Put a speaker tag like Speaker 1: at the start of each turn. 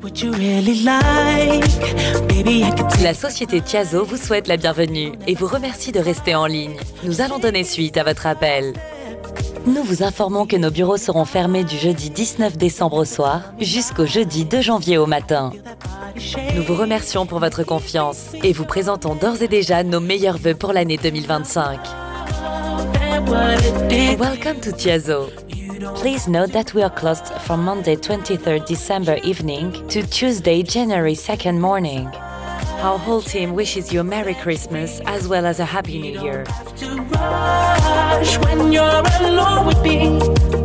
Speaker 1: La société Tiazo vous souhaite la bienvenue et vous remercie de rester en ligne. Nous allons donner suite à votre appel. Nous vous informons que nos bureaux seront fermés du jeudi 19 décembre au soir jusqu'au jeudi 2 janvier au matin. Nous vous remercions pour votre confiance et vous présentons d'ores et déjà nos meilleurs vœux pour l'année 2025. Welcome to Tiazo. Please note that we are closed from Monday 23rd December evening to Tuesday January 2nd morning. Our whole team wishes you a Merry Christmas as well as a Happy New Year.